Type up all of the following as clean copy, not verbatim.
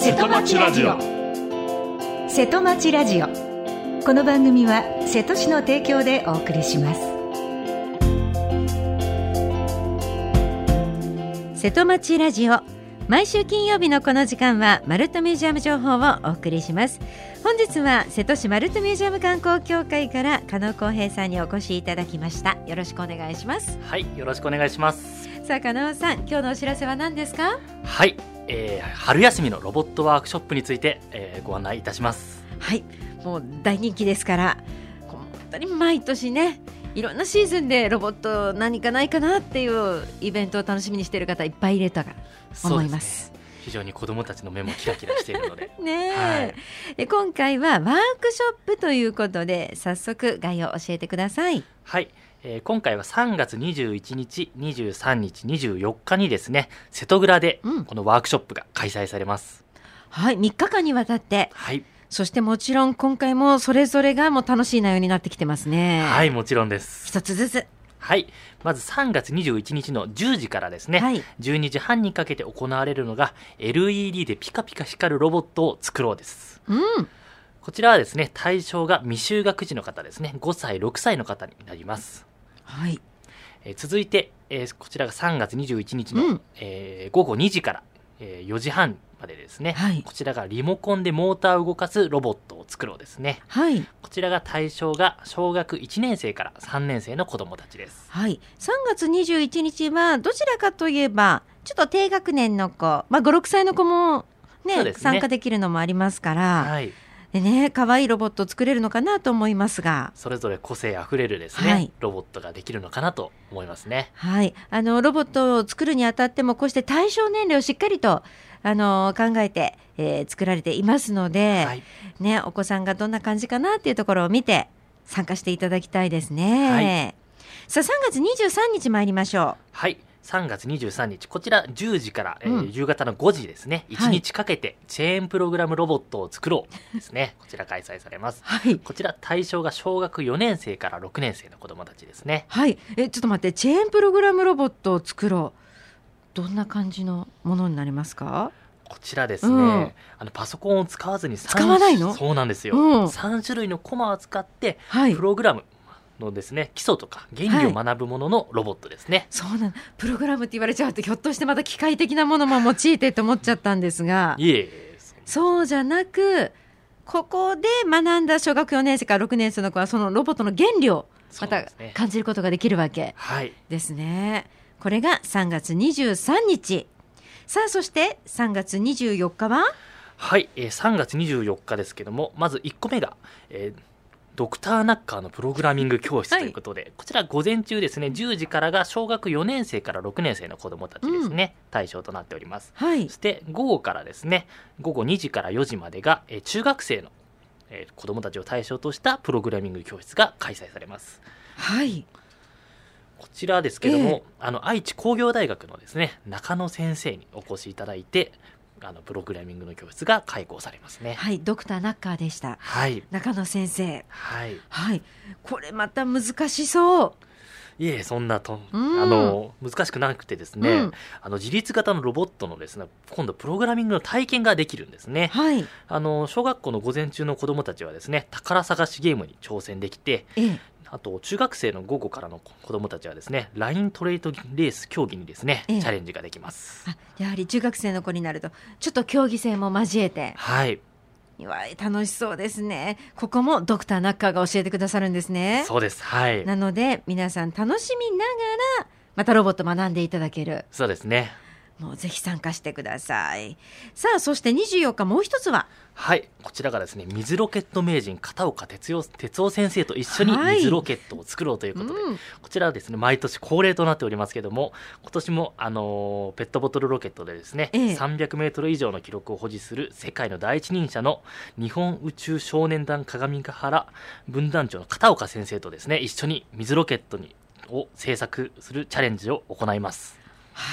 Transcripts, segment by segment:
瀬戸町ラジオ。瀬戸町ラジオ、この番組は瀬戸市の提供でお送りします。瀬戸町ラジオ、毎週金曜日のこの時間はマルトミュージアム情報をお送りします。本日は瀬戸市マルトミュージアム観光協会から加納光平さんにお越しいただきました。よろしくお願いします。 はい、よろしくお願いします。 さあ加納さん、今日のお知らせは何ですか？ はい、春休みのロボットワークショップについて、ご案内いたします。 はい、もう大人気ですから、本当に毎年ね、いろんなシーズンでロボット何かないかなっていうイベントを楽しみにしている方いっぱいいると思います。 非常に子どもたちの目もキラキラしているのでね、 はい、 今回はワークショップということで、早速概要を教えてください。 はい、今回は3月21日、23日、24日にですね、瀬戸倉でこのワークショップが開催されます。 はい、3日間にわたって、 はい、 そしてもちろん今回もそれぞれがもう楽しい内容になってきてますね。 はい、もちろんです。 一つずつ。 はい、まず3月21日の10時からですね、はい、12時半にかけて行われるのが LED でピカピカ光るロボットを作ろうです。こちらはですね、対象が未就学児の方ですね、5歳6歳の方になります。 はい、 続いて、こちらが3月21日の、午後2時から、4時半までですね、はい、こちらがリモコンでモーターを動かすロボットを作ろうですね。はい、こちらが対象が小学1年生から3年生の子どもたちです。 はい、3月21日はどちらかといえばちょっと低学年の子、5、6歳の子も、ね、参加できるのもありますから、はい、でね、可愛いロボットを作れるのかなと思いますが、 それぞれ個性あふれるですね、はい、ロボットができるのかなと思いますね。 はい、ロボットを作るにあたってもこうして対象年齢をしっかりと考えて、作られていますので、はい、ね、お子さんがどんな感じかなっていうところを見て参加していただきたいですね。はい、さあ3月23日参りましょう。 はい、3月23日、こちら10時から、夕方の5時ですね、1日かけてチェーンプログラムロボットを作ろうですね、こちら開催されます。はい、こちら対象が小学4年生から6年生の子どもたちですね。 はい、ちょっと待って、チェーンプログラムロボットを作ろう、どんな感じのものになりますか？ こちらですね、パソコンを使わずに使わないの？ そうなんですよ、3種類のコマを使って、プログラムのですね、基礎とか原理を学ぶもののロボットですね。はい、 そうなん、プログラムって言われちゃうとひょっとしてまた機械的なものも用いてと思っちゃったんですが、 いえ、 そうじゃなく、ここで学んだ小学4年生から6年生の子はそのロボットの原理をまた感じることができるわけですね。これが3月23日。さあそして3月24日は、 はい、3月24日ですけども、まず1個目が、ドクターナッカーのプログラミング教室ということで、はい、こちら午前中ですね、10時からが小学4年生から6年生の子どもたちですね、対象となっております。はい、そして午後からですね、午後2時から4時までが、中学生の、子どもたちを対象としたプログラミング教室が開催されます。 はい、 こちらですけども、愛知工業大学のですね、中野先生にお越しいただいて、プログラミングの教室が開講されますね。 はい、ドクターナッカーでした。はい、中野先生。はい、はい、これまた難しそう。 いえ、そんな難しくなくてですね、自立型のロボットのですね、今度プログラミングの体験ができるんですね。はい、小学校の午前中の子どもたちはですね、宝探しゲームに挑戦できて、あと中学生の午後からの子どもたちはですね、ライントレートレース競技にですね、チャレンジができます。 やはり中学生の子になるとちょっと競技性も交えて、はい、楽しそうですね。ここもドクターナッカーが教えてくださるんですね。 そうです、はい、 なので皆さん楽しみながらまたロボット学んでいただける。 そうですね、 もうぜひ参加してください。さあそして24日もう一つは、 はい、こちらがですね、水ロケット名人片岡哲夫先生と一緒に水ロケットを作ろうということで、こちらはですね、毎年恒例となっておりますけども、今年もペットボトルロケットでですね、300メートル以上の記録を保持する世界の第一人者の日本宇宙少年団鏡ヶ原分団長の片岡先生とですね、一緒に水ロケットを製作するチャレンジを行います。 はい、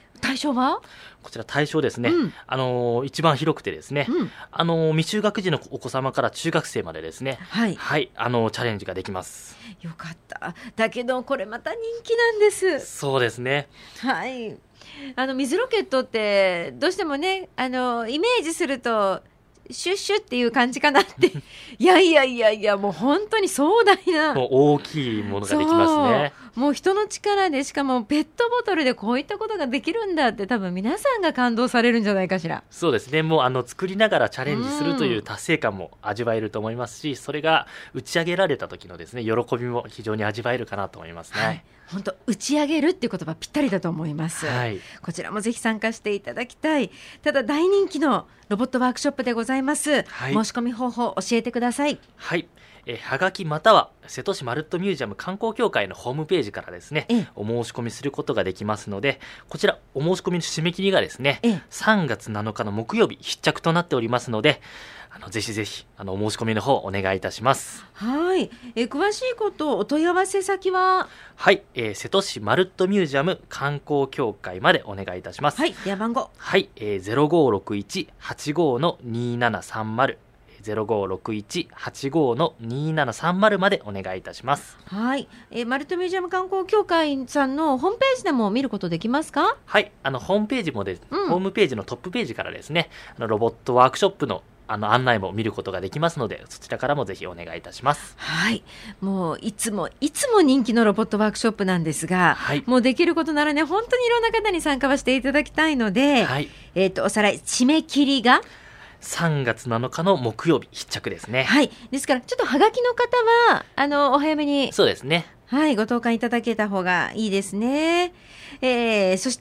対象はこちら対象ですね、一番広くてですね、未就学児のお子様から中学生までですね、はい、チャレンジができます。 よかった。だけどこれまた人気なんです。 そうですね。 はい。水ロケットってどうしてもね、イメージするとシュッシュっていう感じかなっていやもう本当に壮大な、 もう大きいものができますね。 もう人の力で、しかもペットボトルでこういったことができるんだって、多分皆さんが感動されるんじゃないかしら。 そうですね。もう作りながらチャレンジするという達成感も味わえると思いますし、それが打ち上げられた時のですね、喜びも非常に味わえるかなと思いますね。はい、 本当打ち上げるっていう言葉ぴったりだと思います、 はい、 こちらもぜひ参加していただきたい。ただ大人気のロボットワークショップでございます、はい、申し込み方法教えてください。 はい、はがきまたは瀬戸市まるっとミュージアム観光協会のホームページからですね、お申し込みすることができますので、こちらお申し込みの締め切りがですね、3月7日の木曜日必着となっておりますので、ぜひぜひお申し込みの方お願いいたします。 はい、詳しいことお問い合わせ先は、 はい、瀬戸市まるっとミュージアム観光協会までお願いいたします。 はい、電話番号、 はい、0561-85-2730 0561-85-2730までお願いいたします。 はい、まるっとミュージアム観光協会さんのホームページでも見ることできますか？ はい、ホームページもで、ホームページのトップページからですね、ロボットワークショップの案内も見ることができますので、そちらからもぜひお願いいたします。 はい、もういつも人気のロボットワークショップなんですが、はい、もうできることならね、本当にいろんな方に参加はしていただきたいので、はい、おさらい、締め切りが 3月7日の木曜日必着ですね。 はい、ですからちょっとハガキの方はお早めに、 そうですね、 はい、ご投函いただけた方がいいですね。そして、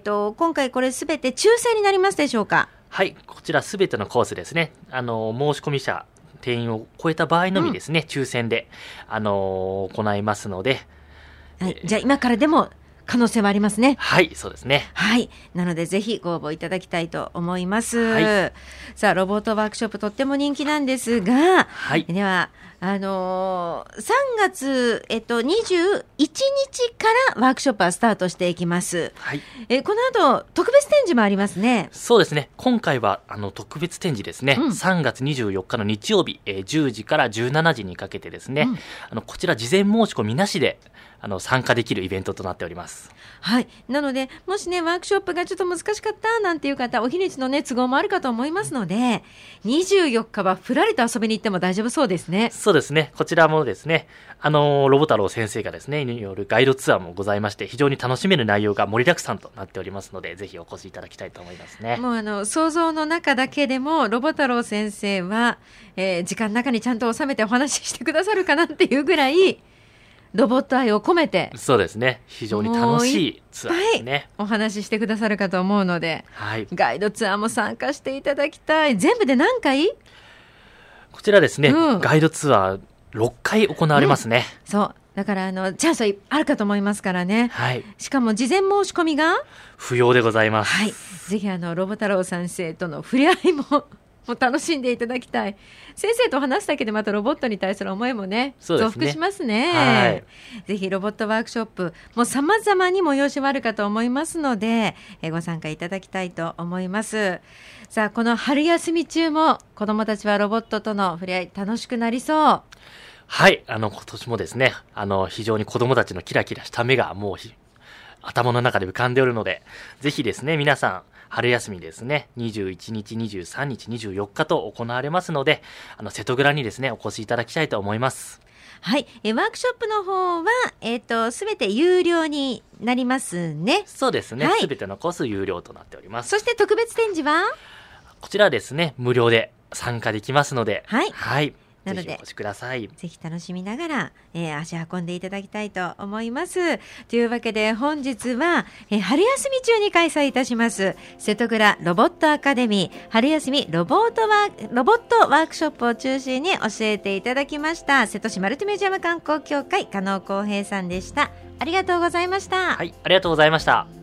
今回これすべて抽選になりますでしょうか？ はい、こちらすべてのコースですね、申し込み者定員を超えた場合のみですね、抽選で、行いますので、 はい、じゃあ今からでも可能性はありますね。 はい、そうですね。 はい、なのでぜひご応募いただきたいと思います。 はい、 さあ、ロボットワークショップとっても人気なんですが、 はい、 では3月、21日からワークショップはスタートしていきます。 はい、 この後特別展示もありますね。 そうですね。今回は特別展示ですね。3月24日の日曜日、10時から17時にかけてですね、こちら事前申し込みなしで参加できるイベントとなっております。 はい、なのでもしね、ワークショップがちょっと難しかったなんていう方、お日にちのね都合もあるかと思いますので、24日はふらりと遊びに行っても大丈夫そうですね。 そうですね。こちらもですね、ロボ太郎先生がですねによるガイドツアーもございまして、非常に楽しめる内容が盛りだくさんとなっておりますので、ぜひお越しいただきたいと思いますね。 もう想像の中だけでもロボ太郎先生は、時間の中にちゃんと収めてお話ししてくださるかなっていうぐらいロボット愛を込めて、 そうですね、非常に楽しいツアーですね。 お話ししてくださるかと思うので、 はい、 ガイドツアーも参加していただきたい。全部で何回？ こちらですね、ガイドツアー6回行われますね。 そうだからチャンスはあるかと思いますからね。 はい、 しかも事前申し込みが不要でございます。 はい、ぜひロボ太郎先生との触れ合いも楽しんでいただきたい。先生と話すだけでまたロボットに対する思いもね、増幅しますね。はい、ぜひロボットワークショップも様々に催しはあるかと思いますので、ご参加いただきたいと思います。さあ、この春休み中も子どもたちはロボットとの触れ合い楽しくなりそう。 はい、今年もですね、非常に子どもたちのキラキラした目がもう頭の中で浮かんでおるので、ぜひですね、皆さん春休みですね、21日、23日、24日と行われますので、瀬戸倉にですね、お越しいただきたいと思います。 はい、ワークショップの方は、すべて有料になりますね。 そうですね、 はい、 すべてのコース有料となっております。 そして特別展示はこちらですね、無料で参加できますので、 はい、 はい、 なのでぜひお越しください。 ぜひ楽しみながら、足運んでいただきたいと思います。というわけで本日は、春休み中に開催いたします瀬戸倉ロボットアカデミー春休みロボットワークショップを中心に教えていただきました瀬戸市マルティミュージアム観光協会加納光平さんでした。ありがとうございました。 はい、ありがとうございました。